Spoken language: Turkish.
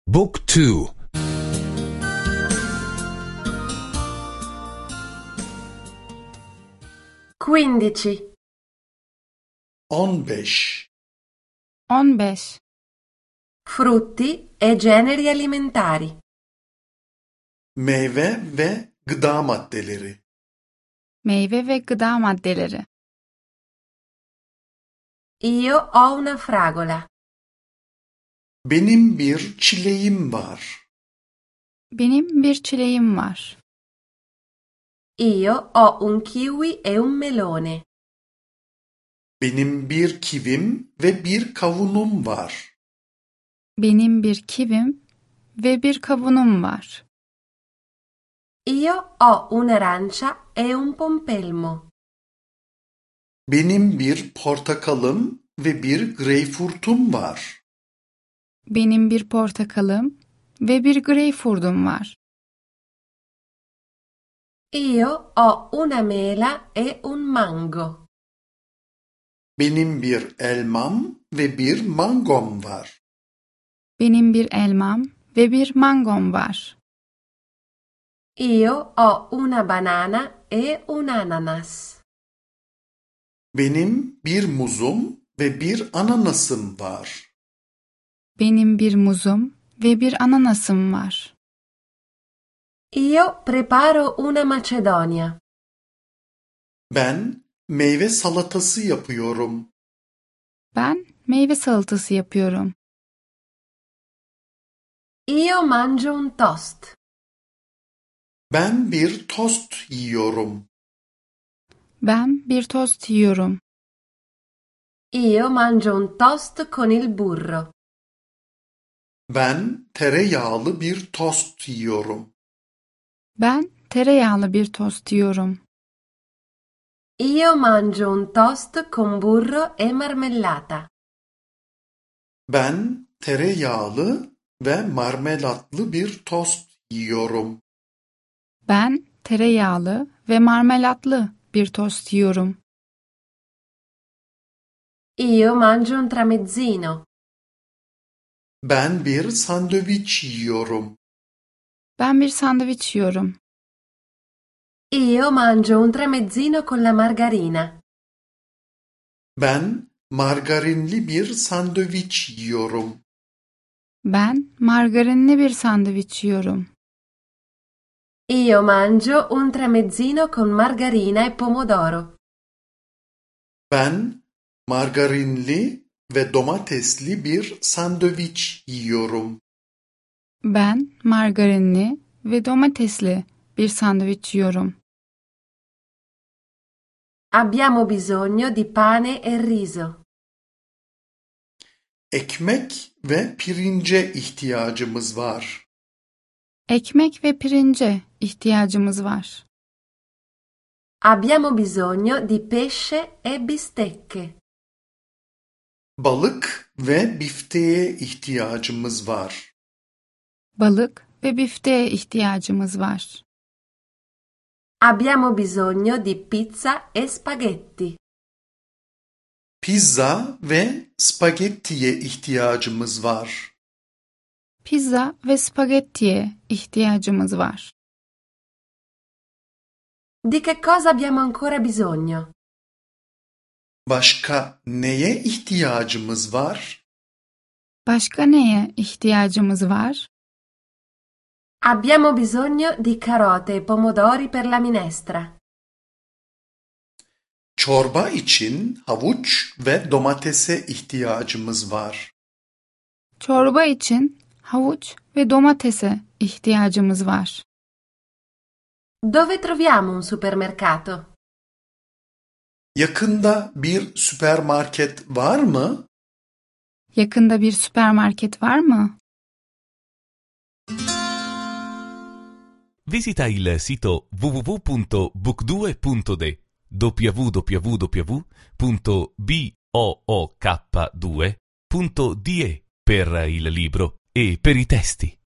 Book 2. 15. 15. 15. Frutti e generi alimentari. Meyve ve gıda maddeleri. Meyve ve gıda maddeleri. Io ho una fragola. Benim bir çileğim var. Benim bir çileğim var. Io ho un kiwi e un melone. Benim bir kivim ve bir kavunum var. Benim bir kivim ve bir kavunum var. Io ho un'arancia e un pompelmo. Benim bir portakalım ve bir greyfurtum var. Benim bir portakalım ve bir greyfurtum var. Io ho una mela e un mango. Benim bir elmam ve bir mangom var. Benim bir elmam ve bir mangom var. Io ho una banana e un ananas. Benim bir muzum ve bir ananasım var. Benim bir muzum ve bir ananasım var. Io preparo una macedonia. Ben meyve salatası yapıyorum. Ben meyve salatası yapıyorum. Io mangio un toast. Ben bir tost yiyorum. Ben bir tost yiyorum. Io mangio un toast con il burro. Ben tereyağlı bir tost yiyorum. Ben tereyağlı bir tost yiyorum. Io mangio un toast con burro e marmellata. Ben tereyağlı ve marmelatlı bir tost yiyorum. Ben tereyağlı ve marmelatlı bir tost yiyorum. Io mangio un tramezzino. Ben bir sandviç yiyorum. Ben bir sandviç yiyorum. Io mangio un tramezzino con la margarina. Ben margarinli bir sandviç yiyorum. Ben margarinli bir sandviç yiyorum. Io mangio un tramezzino con margarina e pomodoro. Ben margarinli ve domatesli bir sandviç yiyorum. Ben margarinli ve domatesli bir sandviç yiyorum. Abbiamo bisogno di pane e riso. Ekmek ve pirince ihtiyacımız var. Ekmek ve pirince ihtiyacımız var. Abbiamo bisogno di pesce e bistecche. Balık ve bifteğe ihtiyacımız var. Balık ve bifteğe ihtiyacımız var. Abbiamo bisogno di pizza e spaghetti. Pizza ve spagettiye ihtiyacımız var. Pizza ve spagettiye ihtiyacımız var. Di che cosa abbiamo ancora bisogno? Başka neye ihtiyacımız var? Başka neye ihtiyacımız var? Abbiamo bisogno di carote e pomodori per la minestra. Çorba için havuç ve domatese ihtiyacımız var. Çorba için havuç ve domatese ihtiyacımız var. Dove troviamo un supermercato? Yakında bir süpermarket var mı? Yakında bir süpermarket var mı? Visita il sito www.book2.de www.book2.de per il libro e per i testi.